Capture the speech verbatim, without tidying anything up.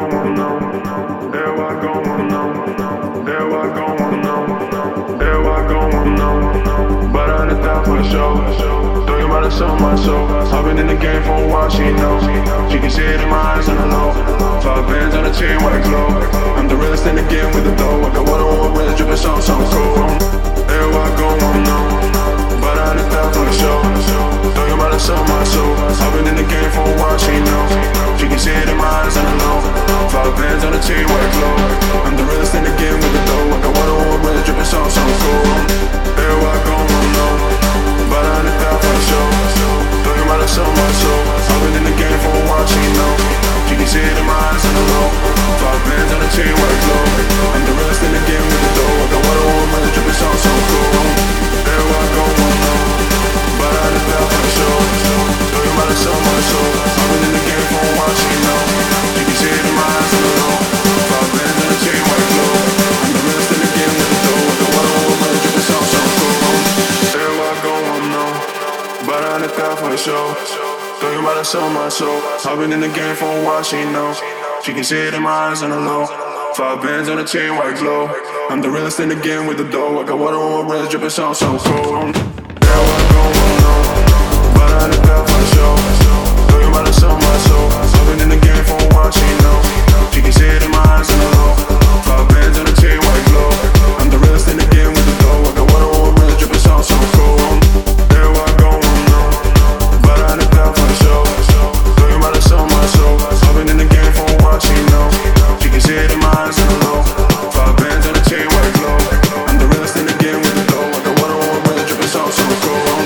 going on, there I go on, there I go on, there I go on, but I done that for sure. Talking about it so much so, I've been in the game for a while, she knows. She can see it in my eyes on the low. Five bands on the chain, white glow. I'm the realest in the game with the dough. I got one on one red, dripping so so cool. There I go on, but I done that for sure. Talking about it so much so, I've been in the game for a while, she knows. She can see it in my eyes on the low. Five bands on the chain, white glow. I'm the realest in the game with the dough. I got one on one red, dripping so so cool. There I go on, but I done that for sure. Talking about it so much so, I've been in the game for a while, she knows. She can see it in my eyes on the low. Five bands on the chain, white glow. I'm the realest in the game with the dough. I got one on one red, dripping so so cool. There I go on, but I done that for sure. Talking about it so much so, I've been in the game for a while, she knows. She can see it in my eyes on the low. Five bands on the chain, white glow. I'm the realest in the game with the dough. I got one on one red, dripping so so cool. There I go on, but I done that for sure. Talking about it so much so, I've been in the game for a while, she knows. She can see it in my eyes on the low. Five bands on the chain, white glow. I'm the realest in the game with the dough. I got water on my wrist, dripping so so cold. There I go on, but I done that for sure. Talking about it so much so, I've been in the game for a while, she knows. She can see it in my eyes on the low. Five bands on the chain, white glow. I'm the realest in the game with the dough. I got water on my wrist, dripping so so cold. There I go on, but I done that for sure. Talking about it so much so, I've been in the game for a while, she knows. She can see it in my eyes on the low. Five bands on the chain, white glow. I'm the realest in the game with the dough. I got water on my wrist, dripping so so cold.